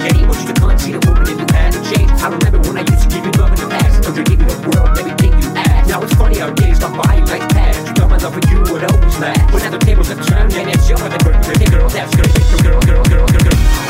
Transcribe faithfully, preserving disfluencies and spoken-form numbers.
game, or just a cunt, see the woman and you had to change. I remember when I used to give you love in the past, cause I gave you the world, everything you asked. Now it's funny how days gone by like past. You thought my love for you would always last, but now the tables have turned and it's your other girl. Girl, that's good, girl, girl, girl, girl, girl, girl.